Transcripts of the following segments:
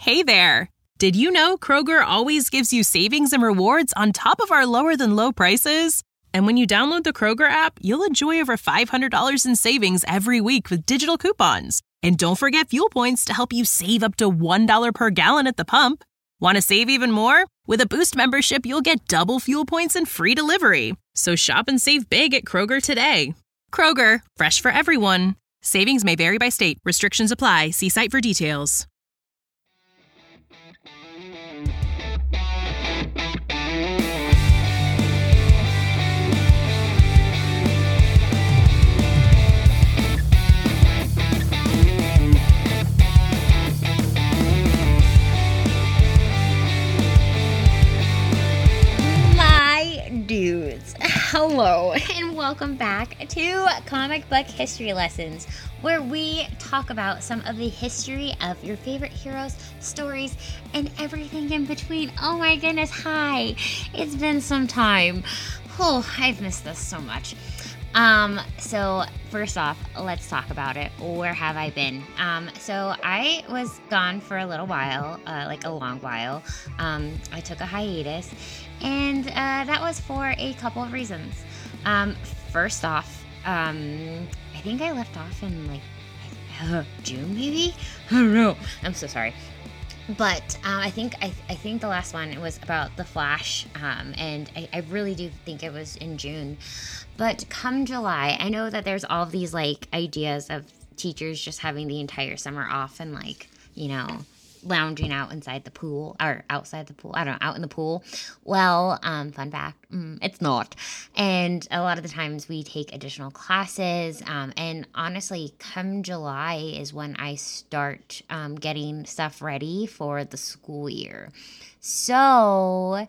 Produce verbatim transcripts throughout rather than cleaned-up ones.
Hey there! Did you know Kroger always gives you savings and rewards on top of our lower-than-low prices? And when you download the Kroger app, you'll enjoy over five hundred dollars in savings every week with digital coupons. And don't forget fuel points to help you save up to one dollar per gallon at the pump. Want to save even more? With a Boost membership, you'll get double fuel points and free delivery. So shop and save big at Kroger today. Kroger, fresh for everyone. Savings may vary by state. Restrictions apply. See site for details. Dudes, hello and welcome back to Comic Book History Lessons, where we talk about some of the history of your favorite heroes, stories, and everything in between. Oh my goodness, hi! It's been some time. Oh, I've missed this so much. Um, so first off, let's talk about it. Where have I been? Um, so I was gone for a little while, uh, like a long while. Um, I took a hiatus, and uh, that was for a couple of reasons. Um, first off, um, I think I left off in like uh, June, maybe? I don't know. I'm so sorry. But um, I think I, I think the last one was about The Flash, um, and I, I really do think it was in June. But come July, I know that there's all of these like ideas of teachers just having the entire summer off and like, you know, lounging out inside the pool or outside the pool. I don't know, out in the pool. Well, um, fun fact, mm, it's not. And a lot of the times we take additional classes. Um, and honestly, come July is when I start um, getting stuff ready for the school year. So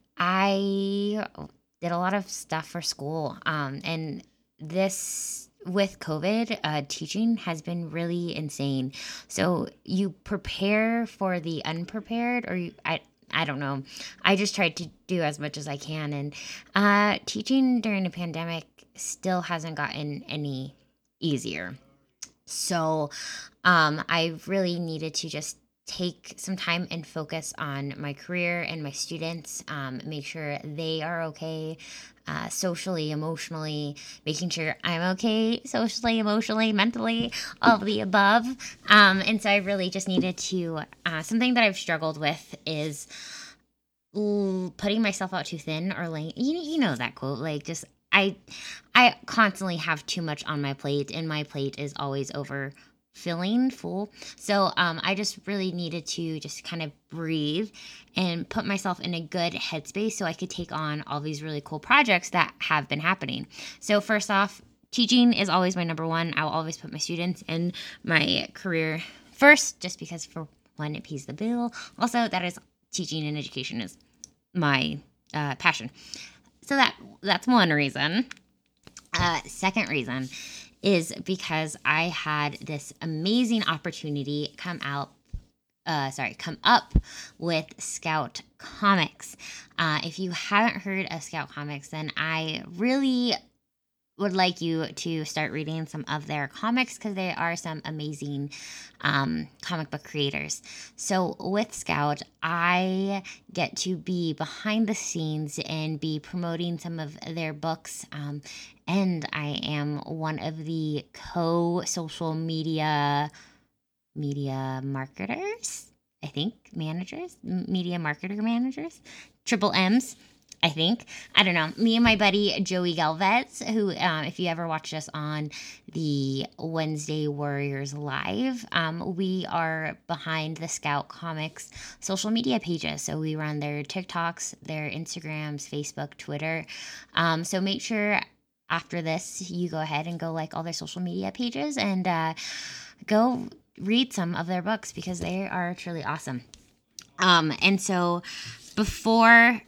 I did a lot of stuff for school. Um, and this with COVID, uh, teaching has been really insane. So you prepare for the unprepared, or you, I, I don't know. I just tried to do as much as I can, and uh, teaching during the pandemic still hasn't gotten any easier. So um, I really needed to just take some time and focus on my career and my students, um, make sure they are okay uh, socially, emotionally, making sure I'm okay socially, emotionally, mentally, all of the above. Um, and so I really just needed to, uh, something that I've struggled with is l- putting myself out too thin, or like, you, you know that quote, like just, I, I constantly have too much on my plate, and my plate is always over feeling full. So um, I just really needed to just kind of breathe and put myself in a good headspace so I could take on all these really cool projects that have been happening. So first off, teaching is always my number one. I'll always put my students and my career first, just because for one, it pays the bill. Also, that is teaching and education is my uh, passion. So that that's one reason. Uh, second reason is because I had this amazing opportunity come out, uh, sorry, come up with Scout Comics. Uh, if you haven't heard of Scout Comics, then I really would like you to start reading some of their comics, because they are some amazing um, comic book creators. So with Scout, I get to be behind the scenes and be promoting some of their books. Um, and I am one of the co-social media media marketers, I think, managers, media marketer managers, triple M's. I think. I don't know. Me and my buddy Joey Galvez, who, um, if you ever watched us on the Wednesday Warriors Live, um, we are behind the Scout Comics social media pages. So we run their TikToks, their Instagrams, Facebook, Twitter. Um, so make sure after this, you go ahead and go like all their social media pages and uh, go read some of their books, because they are truly awesome. Um, and so before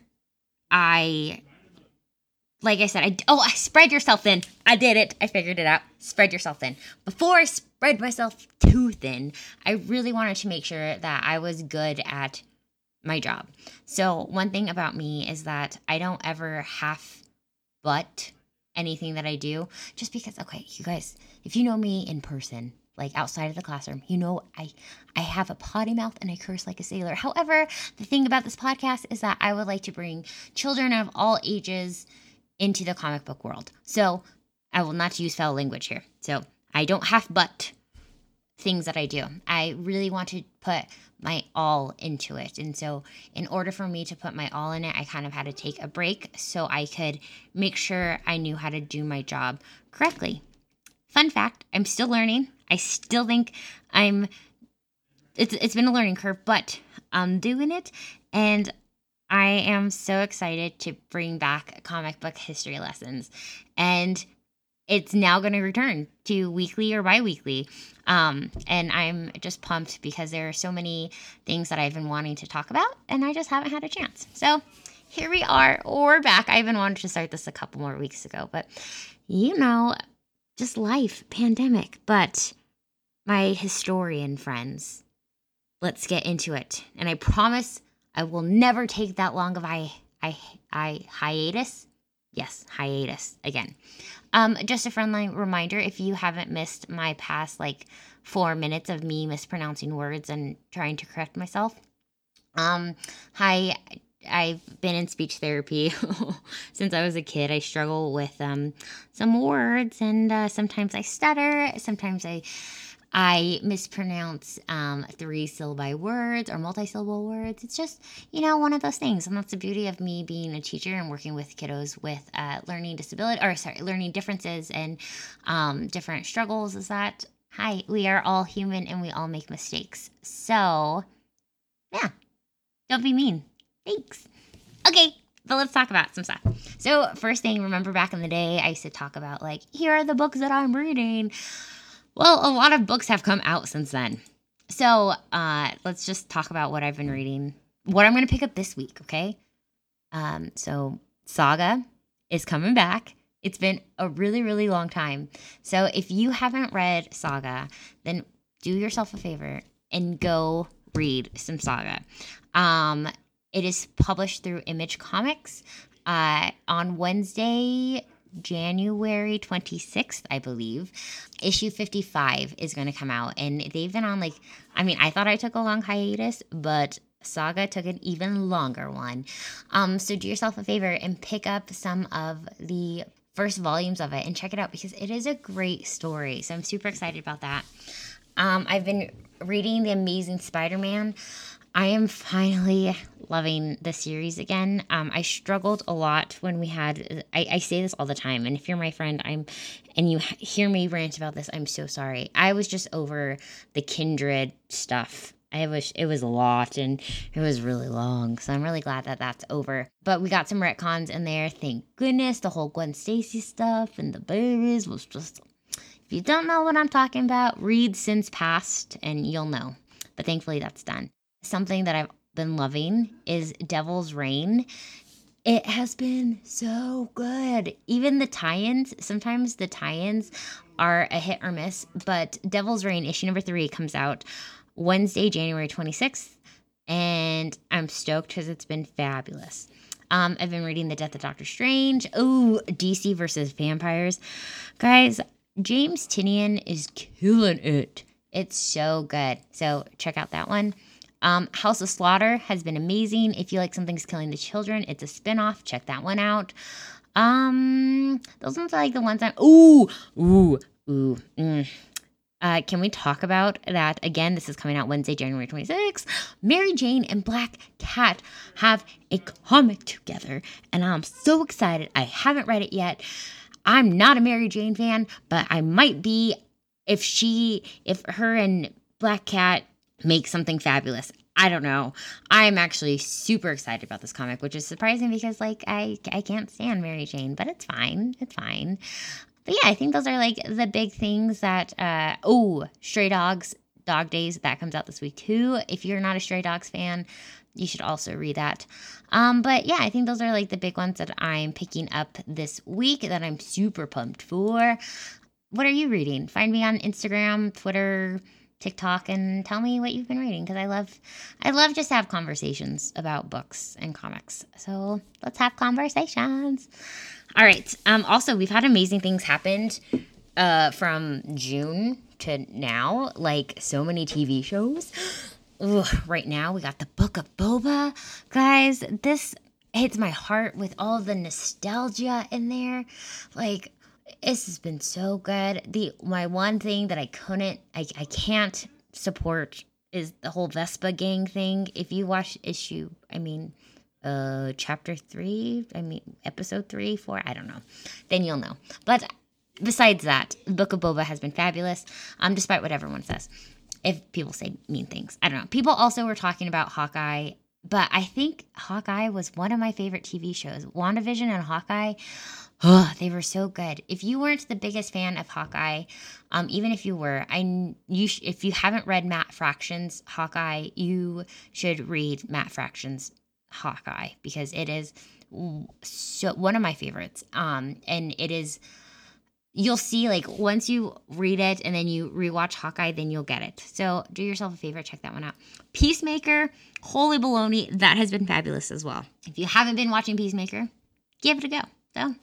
I, like I said, I, oh, I spread yourself thin. I did it. I figured it out. Spread yourself thin. Before I spread myself too thin, I really wanted to make sure that I was good at my job. So one thing about me is that I don't ever half but anything that I do, just because, okay, you guys, if you know me in person, like outside of the classroom. You know, I I have a potty mouth and I curse like a sailor. However, the thing about this podcast is that I would like to bring children of all ages into the comic book world. So I will not use foul language here. So I don't have but things that I do. I really want to put my all into it. And so in order for me to put my all in it, I kind of had to take a break so I could make sure I knew how to do my job correctly. Fun fact, I'm still learning. I still think I'm, it's it's been a learning curve, but I'm doing it. And I am so excited to bring back comic book history lessons. And it's now going to return to weekly or bi-weekly. Um, and I'm just pumped because there are so many things that I've been wanting to talk about, and I just haven't had a chance. So here we are. We're back. I've been wanting to start this a couple more weeks ago, but you know, just life, pandemic. But my historian friends, let's get into it. And I promise I will never take that long of I, I, I hiatus. Yes, hiatus again. Um, just a friendly reminder, if you haven't missed my past like four minutes of me mispronouncing words and trying to correct myself, um, hi, I've been in speech therapy since I was a kid. I struggle with um, some words, and uh, sometimes I stutter, sometimes I I mispronounce um, three-syllable words or multi-syllable words. It's just, you know, one of those things. And that's the beauty of me being a teacher and working with kiddos with uh, learning disability, or sorry, learning differences and um, different struggles is that, hi, we are all human and we all make mistakes. So, yeah, don't be mean. Thanks. Okay, but let's talk about some stuff. So, first thing, remember back in the day, I used to talk about, like, here are the books that I'm reading. Well, a lot of books have come out since then. So uh, let's just talk about what I've been reading, what I'm going to pick up this week, okay? Um, so Saga is coming back. It's been a really, really long time. So if you haven't read Saga, then do yourself a favor and go read some Saga. Um, it is published through Image Comics. Uh, on Wednesday, January twenty-sixth, I believe, issue fifty-five is going to come out. And they've been on like, I mean, I thought I took a long hiatus, but Saga took an even longer one. Um, so do yourself a favor and pick up some of the first volumes of it and check it out because it is a great story. So I'm super excited about that. Um, I've been reading The Amazing Spider-Man. I am finally loving the series again. Um, I struggled a lot when we had, I, I say this all the time, and if you're my friend, I'm, and you hear me rant about this, I'm so sorry. I was just over the Kindred stuff. I was, it was a lot, and it was really long, so I'm really glad that that's over. But we got some retcons in there, thank goodness. The whole Gwen Stacy stuff and the babies was just, if you don't know what I'm talking about, read Sins Past, and you'll know. But thankfully that's done. Something that I've been loving is Devil's Reign. It has been so good. Even the tie-ins, sometimes the tie-ins are a hit or miss, but Devil's Reign issue number three comes out Wednesday, January twenty-sixth, and I'm stoked because it's been fabulous. Um, I've been reading The Death of Doctor Strange. Ooh, D C versus Vampires. Guys, James Tynion is killing it. It's so good. So check out that one. Um, House of Slaughter has been amazing. If you like Something's Killing the Children, it's a spinoff. Check that one out. Um, those ones are like the ones that, ooh, ooh, ooh, mm. Uh, can we talk about that? Again, this is coming out Wednesday, January twenty-sixth. Mary Jane and Black Cat have a comic together, and I'm so excited. I haven't read it yet. I'm not a Mary Jane fan, but I might be if she, if her and Black Cat make something fabulous. I don't know. I'm actually super excited about this comic, which is surprising because, like, I I can't stand Mary Jane, but it's fine. It's fine. But yeah, I think those are like the big things that, uh, oh, Stray Dogs, Dog Days, that comes out this week too. If you're not a Stray Dogs fan, you should also read that. Um, but yeah, I think those are like the big ones that I'm picking up this week that I'm super pumped for. What are you reading? Find me on Instagram, Twitter, TikTok, and tell me what you've been reading because I love, I love just to have conversations about books and comics. So let's have conversations. All right. Um, also, we've had amazing things happened uh, from June to now, like so many T V shows. Ugh, right now, we got the Book of Boba. Guys, this hits my heart with all the nostalgia in there. Like, this has been so good. The my one thing that I couldn't, I, I can't support is the whole Vespa gang thing. If you watch issue, I mean, uh, chapter three, I mean, episode three, four, I don't know, then you'll know. But besides that, the Book of Boba has been fabulous, um, despite what everyone says. If people say mean things, I don't know. People also were talking about Hawkeye, but I think Hawkeye was one of my favorite T V shows. WandaVision and Hawkeye, oh, they were so good. If you weren't the biggest fan of Hawkeye, um, even if you were, I you sh- if you haven't read Matt Fraction's Hawkeye, you should read Matt Fraction's Hawkeye, because it is so one of my favorites. Um, and it is. You'll see, like, once you read it and then you rewatch Hawkeye, then you'll get it. So do yourself a favor, check that one out. Peacemaker, holy baloney, that has been fabulous as well. If you haven't been watching Peacemaker, give it a go. So,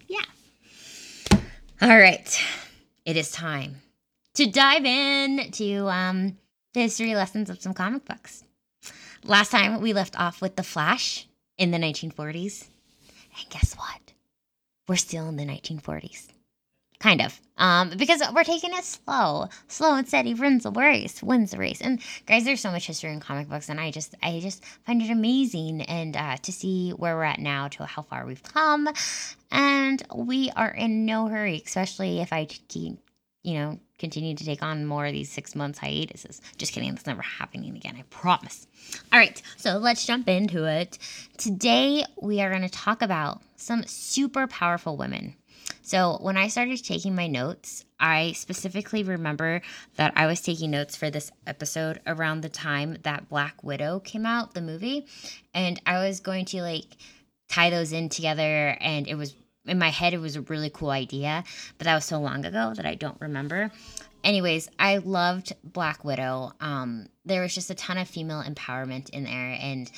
yeah. All right. It is time to dive in to um, the history lessons of some comic books. Last time, we left off with The Flash in the nineteen forties. And guess what? We're still in the nineteen forties. Kind of, um, because we're taking it slow, slow and steady wins the race, wins the race. And guys, there's so much history in comic books, and I just, I just find it amazing, and uh, to see where we're at now, to how far we've come, and we are in no hurry, especially if I keep, you know, continue to take on more of these six months hiatuses. Just kidding, that's never happening again, I promise. All right, so let's jump into it. Today we are going to talk about some super powerful women. So when I started taking my notes, I specifically remember that I was taking notes for this episode around the time that Black Widow came out, the movie. And I was going to like tie those in together. And it was in my head, it was a really cool idea. But that was so long ago that I don't remember. Anyways, I loved Black Widow. Um, there was just a ton of female empowerment in there. And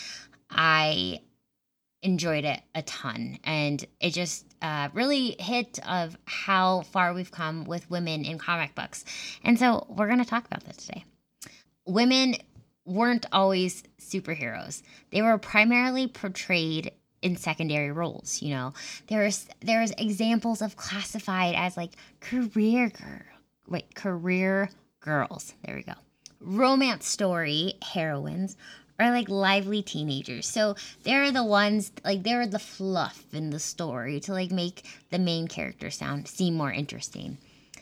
I enjoyed it a ton, and it just uh, really hit of how far we've come with women in comic books. And so we're going to talk about that today. Women weren't always superheroes. They were primarily portrayed in secondary roles. You know, there's there's examples of classified as like career girl, wait, career girls. There we go. Romance story heroines, or like lively teenagers. So they're the ones, like they're the fluff in the story to like make the main character sound seem more interesting.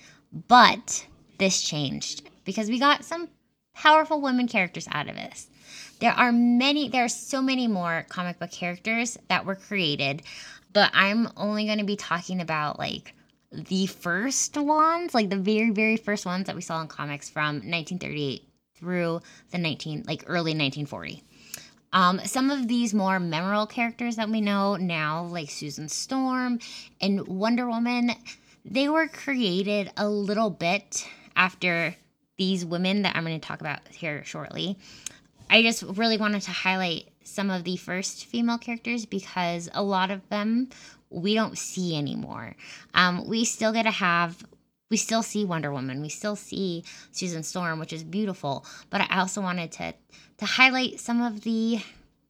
But this changed because we got some powerful women characters out of this. There are many, there are so many more comic book characters that were created, but I'm only going to be talking about like the first ones, like the very, very first ones that we saw in comics from nineteen thirty-eight through the nineteen like early nineteen forty. Um, some of these more memorable characters that we know now, like Susan Storm and Wonder Woman, they were created a little bit after these women that I'm going to talk about here shortly. I just really wanted to highlight some of the first female characters because a lot of them we don't see anymore. Um, we still get to have We still see Wonder Woman. We still see Susan Storm, which is beautiful. But I also wanted to to highlight some of the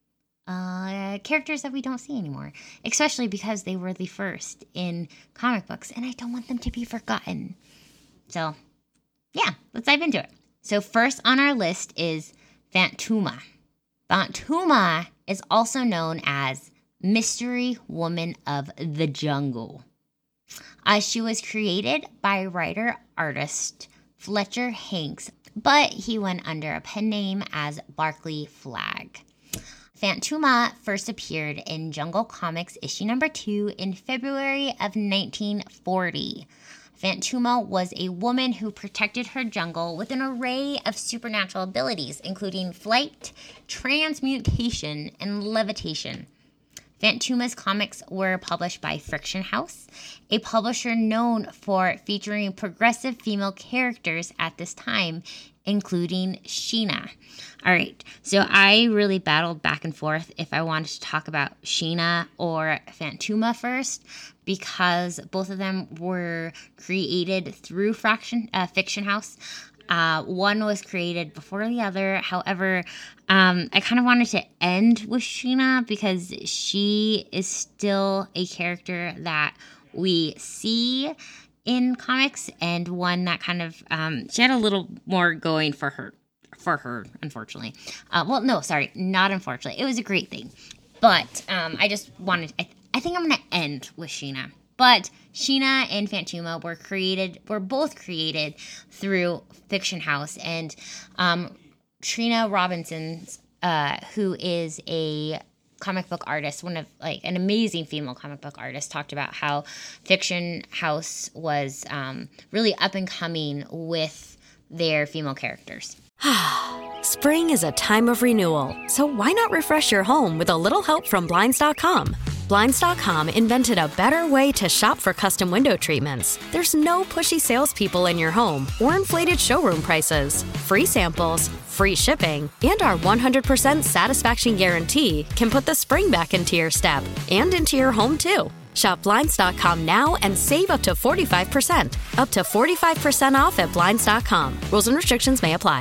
uh, characters that we don't see anymore, especially because they were the first in comic books, and I don't want them to be forgotten. So, yeah, let's dive into it. So first on our list is Fantuma. Fantuma is also known as Mystery Woman of the Jungle. Uh, she was created by writer-artist Fletcher Hanks, but he went under a pen name as Barclay Flagg. Fantuma first appeared in Jungle Comics issue number two in February of nineteen forty. Fantuma was a woman who protected her jungle with an array of supernatural abilities, including flight, transmutation, and levitation. Fantuma's comics were published by Friction House, a publisher known for featuring progressive female characters at this time, including Sheena. All right, so I really battled back and forth if I wanted to talk about Sheena or Fantuma first, because both of them were created through Fraction, uh, Fiction House. Uh, one was created before the other. However, um, I kind of wanted to end with Sheena because she is still a character that we see in comics, and one that kind of um, she had a little more going for her. For her, unfortunately. Uh, well, no, sorry, not unfortunately. It was a great thing, but um, I just wanted. I, I think I'm gonna end with Sheena. But Sheena and Fantuma were created, were both created through Fiction House. And um, Trina Robinson, uh, who is a comic book artist, one of like an amazing female comic book artist, talked about how Fiction House was um, really up and coming with their female characters. Spring is a time of renewal, so why not refresh your home with a little help from Blinds dot com? Blinds dot com invented a better way to shop for custom window treatments. There's no pushy salespeople in your home or inflated showroom prices. Free samples, free shipping, and our one hundred percent satisfaction guarantee can put the spring back into your step and into your home, too. Shop Blinds dot com now and save up to forty-five percent. Up to forty-five percent off at Blinds dot com. Rules and restrictions may apply.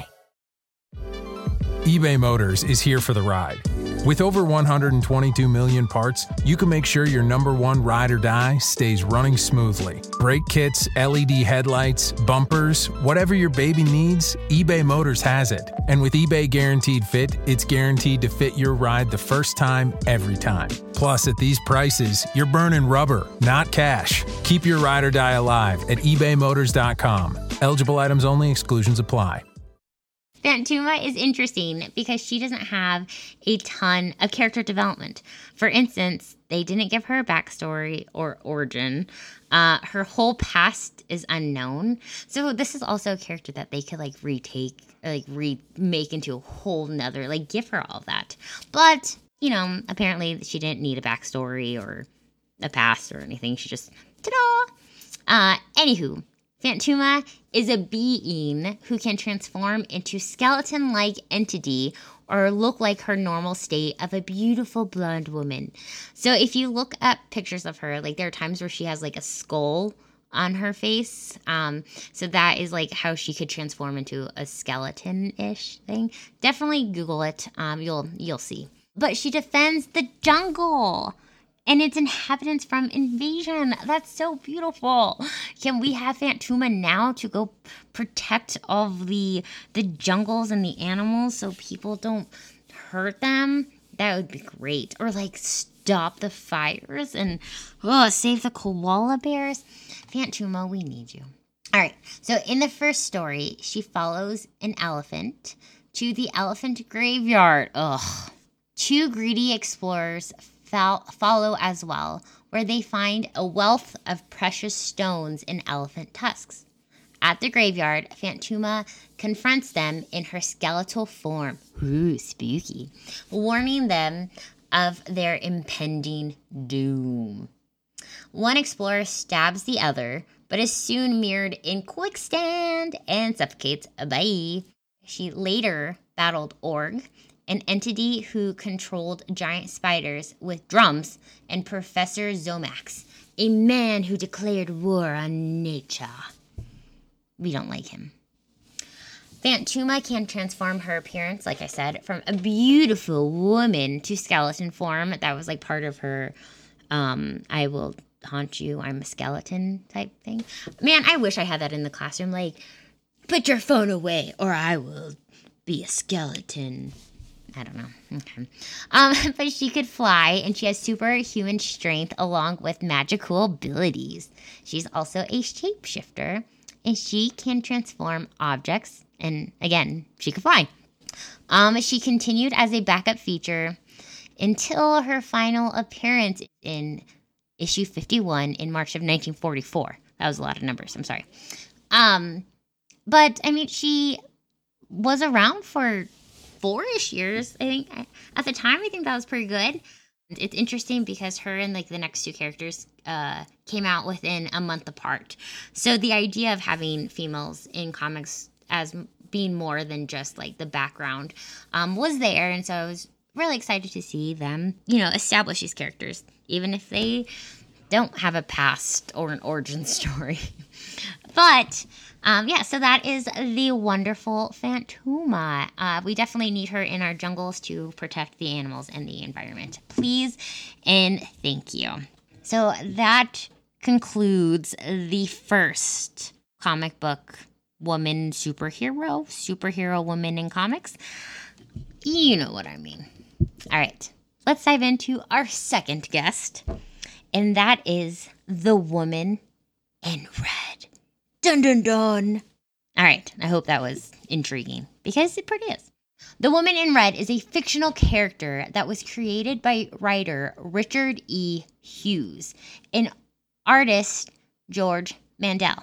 eBay Motors is here for the ride. With over one hundred twenty-two million parts, you can make sure your number one ride or die stays running smoothly. Brake kits, L E D headlights, bumpers, whatever your baby needs, eBay Motors has it. And with eBay Guaranteed Fit, it's guaranteed to fit your ride the first time, every time. Plus, at these prices, you're burning rubber, not cash. Keep your ride or die alive at ebay motors dot com. Eligible items only. Exclusions apply. Fantuma is interesting because she doesn't have a ton of character development. For instance, they didn't give her a backstory or origin. Uh, her whole past is unknown. So this is also a character that they could like retake, or, like remake into a whole nother, like give her all that. But, you know, apparently she didn't need a backstory or a past or anything. She just, ta-da! Uh, anywho. Fantuma is a being who can transform into skeleton-like entity or look like her normal state of a beautiful blonde woman. So if you look at pictures of her, like there are times where she has like a skull on her face. Um, so that is like how she could transform into a skeleton-ish thing. Definitely Google it. Um, you'll you'll see. But she defends the jungle and its inhabitants from invasion. That's so beautiful. Can we have Fantuma now to go protect all of the the jungles and the animals so people don't hurt them? That would be great. Or like stop the fires and oh, save the koala bears. Fantuma, we need you. All right, so in the first story, she follows an elephant to the elephant graveyard. Ugh. Two greedy explorers follow as well, where they find a wealth of precious stones in elephant tusks. At the graveyard, Fantuma confronts them in her skeletal form, ooh, spooky, warning them of their impending doom. One explorer stabs the other, but is soon mirrored in quicksand and suffocates. Bye. She later battled Org, an entity who controlled giant spiders with drums, and Professor Zomax, a man who declared war on nature. We don't like him. Fantuma can transform her appearance, like I said, from a beautiful woman to skeleton form. That was like part of her, um, I will haunt you, I'm a skeleton type thing. Man, I wish I had that in the classroom. Like, put your phone away or I will be a skeleton. I don't know. Okay. Um, but she could fly, and she has superhuman strength along with magical abilities. She's also a shapeshifter, and she can transform objects, and again, she could fly. Um, she continued as a backup feature until her final appearance in issue fifty-one in March of nineteen forty-four. That was a lot of numbers. I'm sorry. Um, but, I mean, she was around for four-ish years, I think. At the time, I think that was pretty good. It's interesting because her and like the next two characters uh, came out within a month apart. So the idea of having females in comics as being more than just like the background um, was there. And so I was really excited to see them, you know, establish these characters, even if they don't have a past or an origin story. But, um, yeah, so that is the wonderful Fantuma. Uh, we definitely need her in our jungles to protect the animals and the environment. Please and thank you. So that concludes the first comic book woman superhero, superhero woman in comics. You know what I mean. All right, let's dive into our second guest, and that is the Woman in Red. Dun dun dun. All right, I hope that was intriguing, because it pretty is. The Woman in Red is a fictional character that was created by writer Richard E. Hughes and artist George Mandel.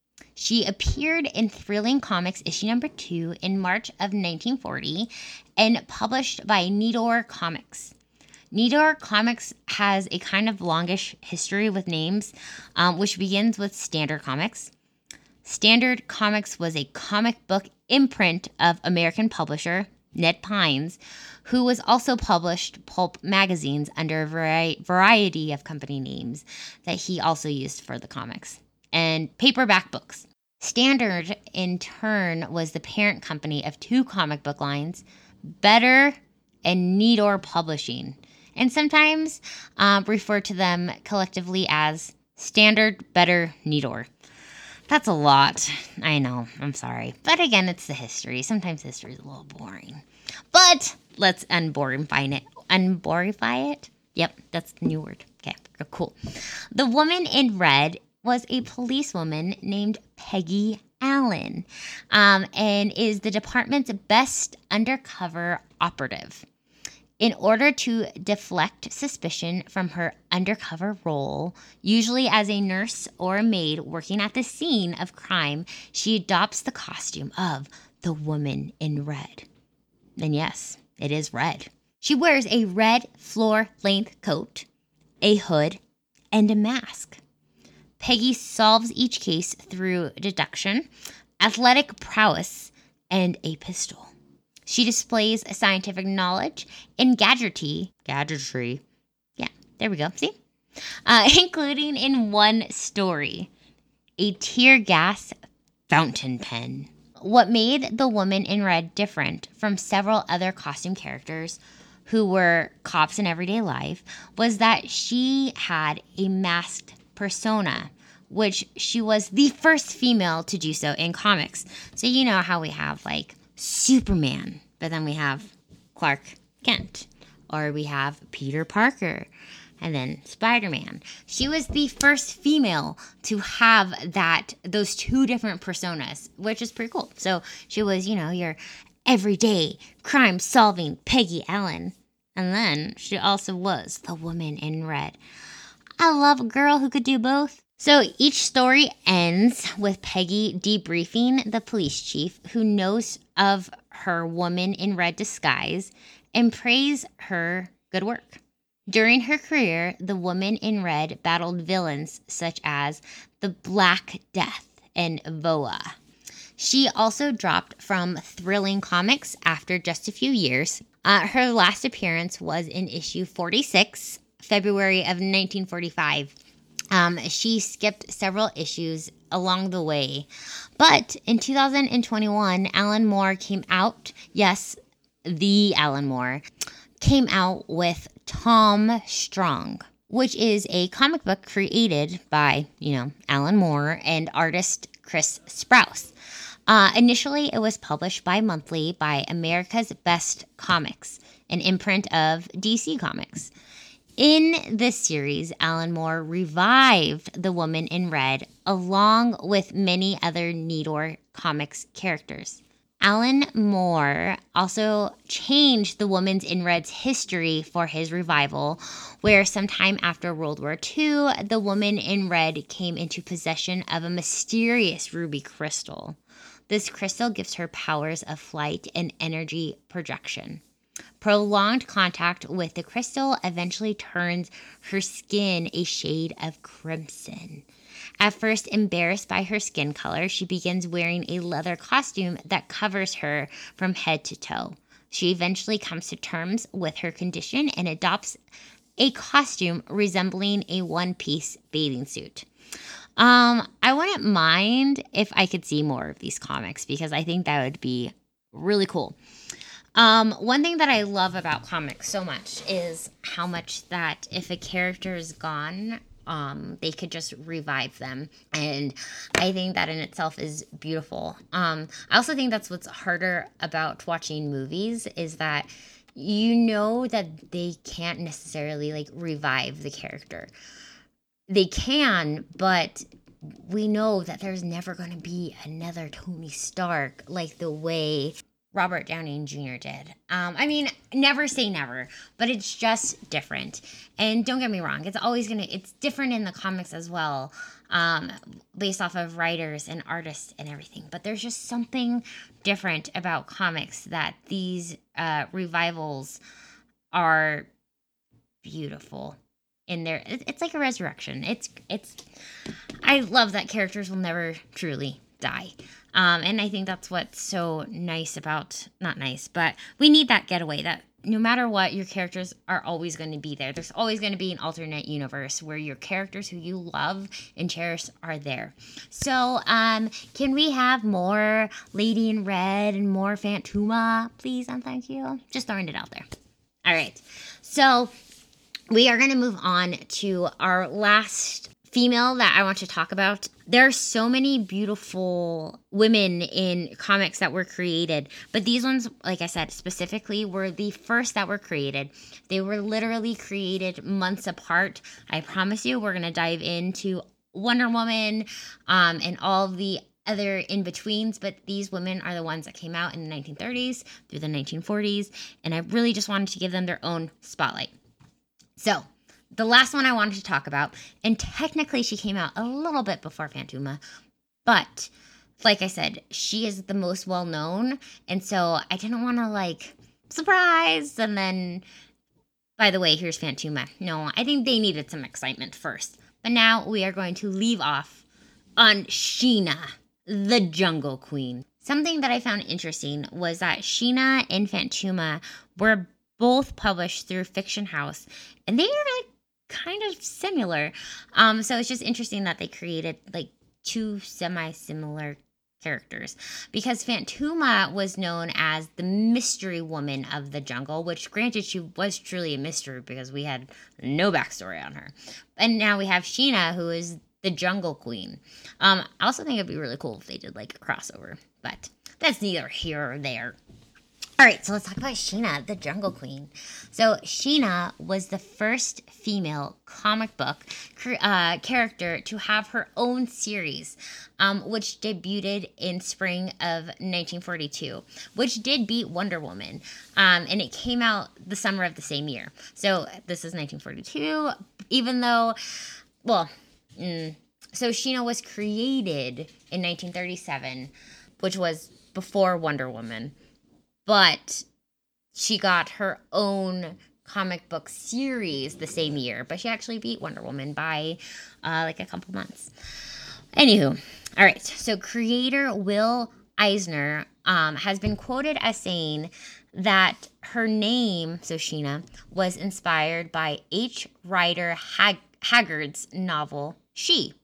She appeared in Thrilling Comics issue number two in March of nineteen forty and published by Nidor Comics. Nidor Comics has a kind of longish history with names, um, which begins with Standard Comics. Standard Comics was a comic book imprint of American publisher Ned Pines, who was also published pulp magazines under a vari- variety of company names that he also used for the comics, and paperback books. Standard, in turn, was the parent company of two comic book lines, Better and Nidor Publishing, and sometimes um, refer to them collectively as Standard, Better, Nidor. That's a lot. I know. I'm sorry. But again, it's the history. Sometimes history is a little boring. But let's unborify it. Unborify it? Yep, that's the new word. Okay, cool. The Woman in Red was a policewoman named Peggy Allen, um, and is the department's best undercover operative. In order to deflect suspicion from her undercover role, usually as a nurse or a maid working at the scene of crime, she adopts the costume of the Woman in Red. And yes, it is red. She wears a red floor-length coat, a hood, and a mask. Peggy solves each case through deduction, athletic prowess, and a pistol. She displays scientific knowledge and gadgetry. Gadgetry. Yeah, there we go. See? Uh, including in one story, a tear gas fountain pen. What made the Woman in Red different from several other costume characters who were cops in everyday life was that she had a masked persona, which she was the first female to do so in comics. So you know how we have, like, Superman, but then we have Clark Kent, or we have Peter Parker, and then Spider-Man. She was the first female to have that, those two different personas, which is pretty cool. So she was, you know, your everyday crime-solving Peggy Allen, and then she also was the Woman in Red. I love a girl who could do both. So each story ends with Peggy debriefing the police chief, who knows of her Woman in Red disguise and praise her good work. During her career, the Woman in Red battled villains such as the Black Death and Voa. She also dropped from Thrilling Comics after just a few years. Uh, her last appearance was in issue forty-six, February of nineteen forty-five. Um, she skipped several issues along the way. But in two thousand twenty-one, Alan Moore came out, yes, the Alan Moore, came out with Tom Strong, which is a comic book created by, you know, Alan Moore and artist Chris Sprouse. Uh, initially, it was published bi-monthly by America's Best Comics, an imprint of D C Comics. In this series, Alan Moore revived the Woman in Red along with many other Nidor Comics characters. Alan Moore also changed the Woman in Red's history for his revival, where sometime after World War Two, the Woman in Red came into possession of a mysterious ruby crystal. This crystal gives her powers of flight and energy projection. Prolonged contact with the crystal eventually turns her skin a shade of crimson. At first embarrassed by her skin color, she begins wearing a leather costume that covers her from head to toe. She eventually comes to terms with her condition and adopts a costume resembling a one-piece bathing suit. Um, I wouldn't mind if I could see more of these comics because I think that would be really cool. Um, one thing that I love about comics so much is how much that if a character is gone, um, they could just revive them. And I think that in itself is beautiful. Um, I also think that's what's harder about watching movies is that you know that they can't necessarily like revive the character. They can, but we know that there's never going to be another Tony Stark like the way Robert Downey Junior did. Um, I mean, never say never, but it's just different. And don't get me wrong, it's always going to, it's different in the comics as well, um, based off of writers and artists and everything. But there's just something different about comics that these uh, revivals are beautiful. In there, it's like a resurrection. It's, it's, I love that characters will never truly die. Um, and I think that's what's so nice about, not nice, but we need that getaway that no matter what, your characters are always going to be there. There's always going to be an alternate universe where your characters who you love and cherish are there. So, um, can we have more Lady in Red and more Fantuma, please and thank you? Just throwing it out there. All right. So, we are going to move on to our last female that I want to talk about. There are so many beautiful women in comics that were created, but these ones, like I said, specifically were the first that were created. They were literally created months apart. I promise you, we're going to dive into Wonder Woman um, and all of the other in-betweens, but these women are the ones that came out in the nineteen thirties through the nineteen forties, and I really just wanted to give them their own spotlight. So, the last one I wanted to talk about, and technically she came out a little bit before Fantuma, but like I said, she is the most well-known, and so I didn't want to, like, surprise, and then, by the way, here's Fantuma. No, I think they needed some excitement first. But now we are going to leave off on Sheena, the Jungle Queen. Something that I found interesting was that Sheena and Fantuma were both published through Fiction House, and they are like kind of similar. Um, so it's just interesting that they created like two semi-similar characters because Fantuma was known as the mystery woman of the jungle, which granted she was truly a mystery because we had no backstory on her. And now we have Sheena, who is the Jungle Queen. Um, I also think it'd be really cool if they did like a crossover, but that's neither here or there. All right, so let's talk about Sheena, the Jungle Queen. So Sheena was the first female comic book uh, character to have her own series, um, which debuted in spring of nineteen forty-two, which did beat Wonder Woman, um, and it came out the summer of the same year. So this is nineteen forty-two, even though, well, mm, so Sheena was created in nineteen thirty-seven, which was before Wonder Woman. But she got her own comic book series the same year. But she actually beat Wonder Woman by uh, like a couple months. Anywho, all right. So creator Will Eisner um, has been quoted as saying that her name, so Sheena, was inspired by H. Rider Hag- Haggard's novel, She.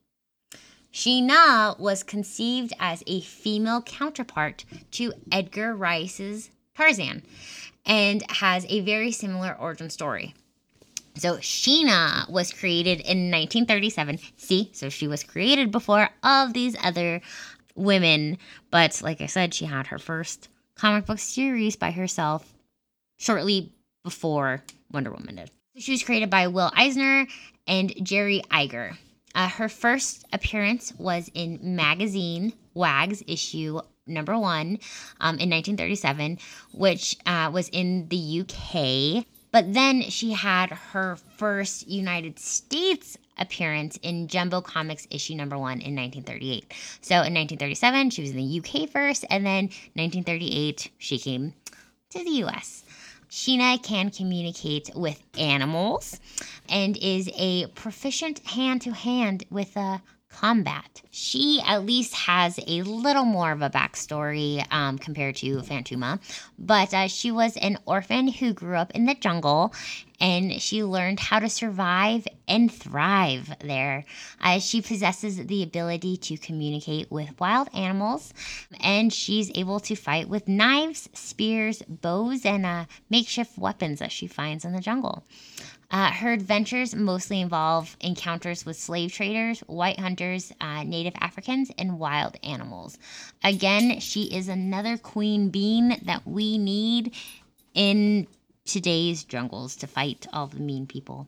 Sheena was conceived as a female counterpart to Edgar Rice's Tarzan and has a very similar origin story. So Sheena was created in nineteen thirty-seven. See, so she was created before all of these other women, but like I said, she had her first comic book series by herself shortly before Wonder Woman did. So she was created by Will Eisner and Jerry Iger. Uh, her first appearance was in magazine Wags issue number one um, in nineteen thirty-seven, which uh, was in the U K. But then she had her first United States appearance in Jumbo Comics issue number one in nineteen thirty-eight. So in nineteen thirty-seven, she was in the U K first, and then nineteen thirty-eight, she came to the U S. Sheena can communicate with animals and is a proficient hand-to-hand with uh, combat. She at least has a little more of a backstory um, compared to Fantuma, but uh, she was an orphan who grew up in the jungle and she learned how to survive and thrive there. Uh, she possesses the ability to communicate with wild animals, and she's able to fight with knives, spears, bows, and uh, makeshift weapons that she finds in the jungle. Uh, her adventures mostly involve encounters with slave traders, white hunters, uh, native Africans, and wild animals. Again, she is another queen bean that we need in today's jungles to fight all the mean people.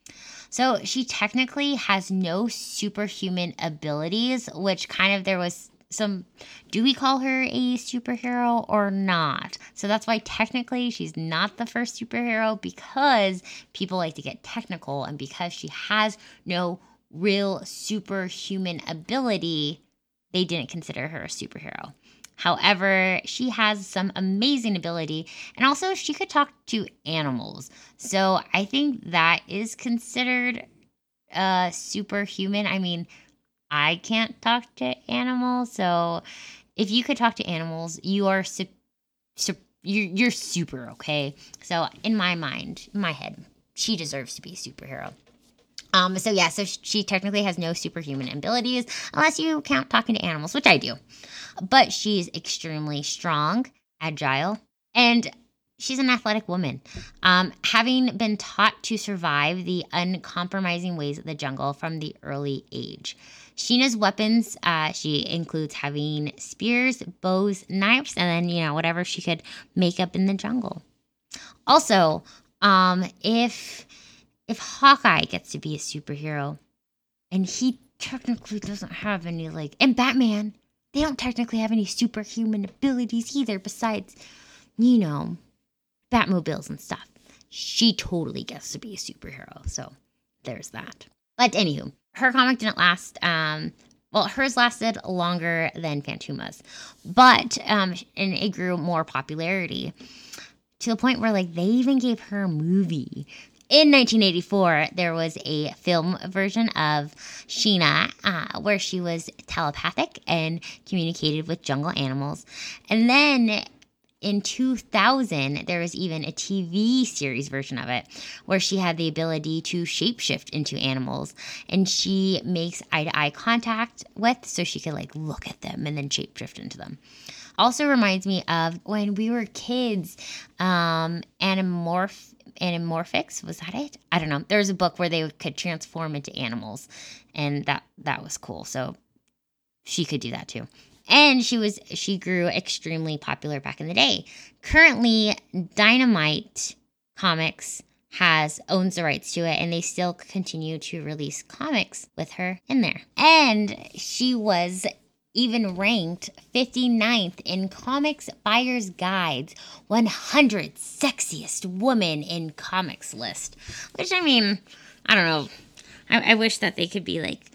So she technically has no superhuman abilities, which kind of there was some, do we call her a superhero or not? So that's why technically she's not the first superhero, because people like to get technical, and because she has no real superhuman ability, they didn't consider her a superhero. However, she has some amazing ability, and also she could talk to animals. So I think that is considered uh, superhuman. I mean, I can't talk to animals, so if you could talk to animals, you are su- su- you're, you're super, okay? So in my mind, in my head, she deserves to be a superhero. Um, so yeah, so she technically has no superhuman abilities unless you count talking to animals, which I do. But she's extremely strong, agile, and she's an athletic woman. Um, having been taught to survive the uncompromising ways of the jungle from the early age. Sheena's weapons, uh, she includes having spears, bows, knives, and then, you know, whatever she could make up in the jungle. Also, um, if if Hawkeye gets to be a superhero, and he technically doesn't have any, like, and Batman, they don't technically have any superhuman abilities either besides, you know, Batmobiles and stuff. She totally gets to be a superhero, so there's that. But anywho, her comic didn't last, um, well, hers lasted longer than Fantuma's, but, um, and it grew more popularity to the point where, like, they even gave her a movie. In nineteen eighty-four, there was a film version of Sheena uh, where she was telepathic and communicated with jungle animals. And then in two thousand, there was even a T V series version of it where she had the ability to shapeshift into animals, and she makes eye-to-eye contact with, so she could like look at them and then shapeshift into them. Also reminds me of when we were kids, um, Animorph, Animorphics, was that it? I don't know. There was a book where they could transform into animals, and that that was cool. So she could do that too. And she was she grew extremely popular back in the day. Currently, Dynamite Comics has owns the rights to it, and they still continue to release comics with her in there. And she was even ranked fifty-ninth in Comics Buyer's Guide's one hundred Sexiest Women in Comics list. Which, I mean, I don't know. I, I wish that they could be like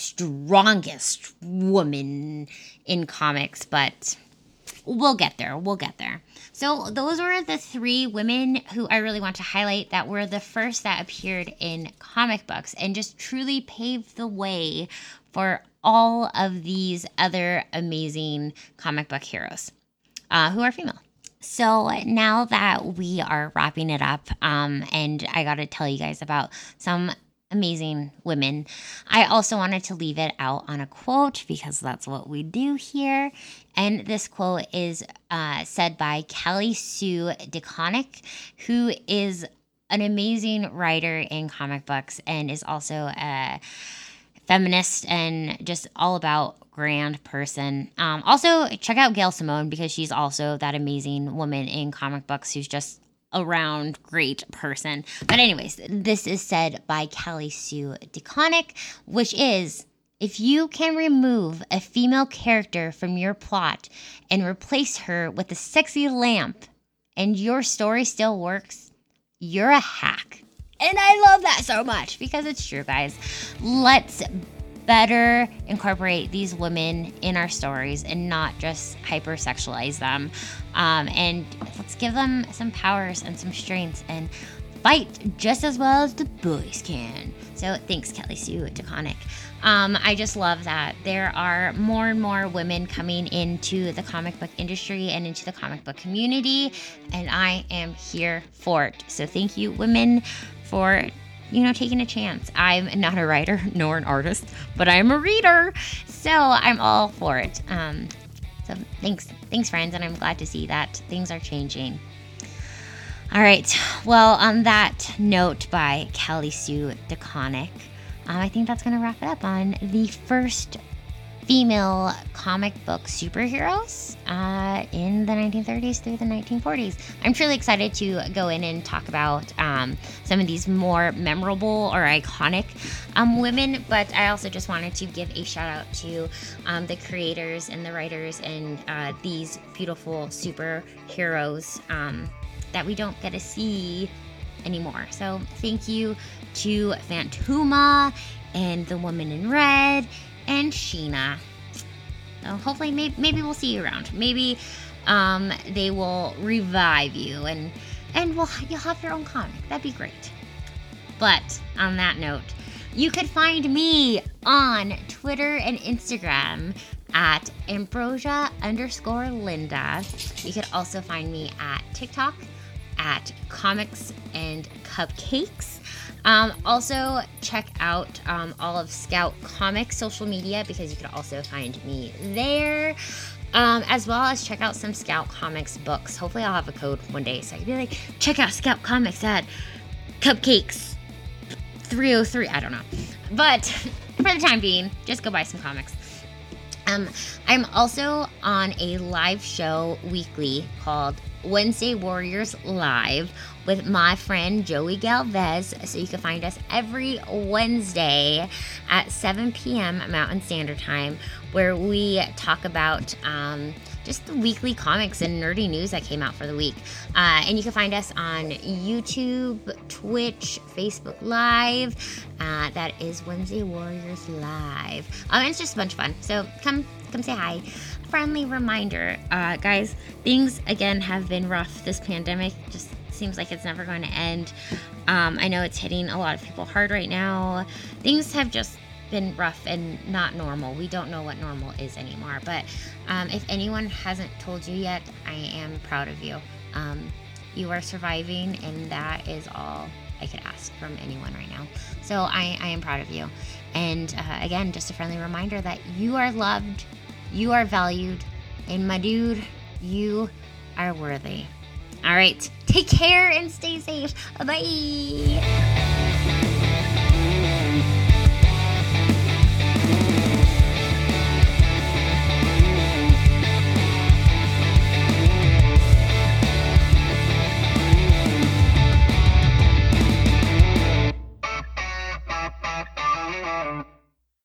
strongest woman in comics, but we'll get there. We'll get there. So those were the three women who I really want to highlight that were the first that appeared in comic books and just truly paved the way for all of these other amazing comic book heroes uh, who are female. So now that we are wrapping it up, um, and I got to tell you guys about some amazing women, I also wanted to leave it out on a quote because that's what we do here. And this quote is uh, said by Kelly Sue DeConnick, who is an amazing writer in comic books and is also a feminist and just all about grand person. Um, also, check out Gail Simone because she's also that amazing woman in comic books who's just around great person. But anyways, this is said by Kelly Sue DeConnick, which is, if you can remove a female character from your plot and replace her with a sexy lamp and your story still works, you're a hack. And I love that so much because it's true, guys. Let's better incorporate these women in our stories and not just hypersexualize them. Um, and let's give them some powers and some strengths and fight just as well as the boys can. So thanks, Kelly Sue DeConnick. Um, I just love that there are more and more women coming into the comic book industry and into the comic book community, and I am here for it. So thank you, women, for, you know, taking a chance. I'm not a writer nor an artist, but I'm a reader, so I'm all for it. Um, so thanks, thanks, friends, and I'm glad to see that things are changing. All right, well, on that note by Kelly Sue DeConnick, um, I think that's going to wrap it up on the first female comic book superheroes uh, in the nineteen thirties through the nineteen forties. I'm truly excited to go in and talk about um, some of these more memorable or iconic um, women, but I also just wanted to give a shout out to um, the creators and the writers and uh, these beautiful superheroes um, that we don't get to see anymore. So thank you to Fantuma and the Woman in Red and Sheena. So hopefully maybe, maybe we'll see you around. Maybe um, they will revive you and and we'll, you'll have your own comic. That'd be great. But on that note, you could find me on Twitter and Instagram at Ambrosia underscore Linda. You could also find me at TikTok at Comics and Cupcakes. Um, also, check out um, all of Scout Comics social media because you can also find me there, um, as well as check out some Scout Comics books. Hopefully I'll have a code one day so I can be like, check out Scout Comics at Cupcakes three oh three. I don't know. But for the time being, just go buy some comics. Um, I'm also on a live show weekly called Wednesday Warriors Live with my friend Joey Galvez. So you can find us every Wednesday at seven p.m. Mountain Standard Time, where we talk about um, just the weekly comics and nerdy news that came out for the week. Uh, and you can find us on YouTube, Twitch, Facebook Live. Uh, that is Wednesday Warriors Live. Um, it's just a bunch of fun. So come, come say hi. Friendly reminder, uh, guys, things again have been rough. This pandemic just seems like it's never going to end. Um, I know it's hitting a lot of people hard right now. Things have just been rough and not normal. We don't know what normal is anymore. But um, if anyone hasn't told you yet, I am proud of you. Um, you are surviving, and that is all I could ask from anyone right now. So I, I am proud of you. And uh, again, just a friendly reminder that you are loved, you are valued, and my dude, you are worthy. All right, take care and stay safe. Bye.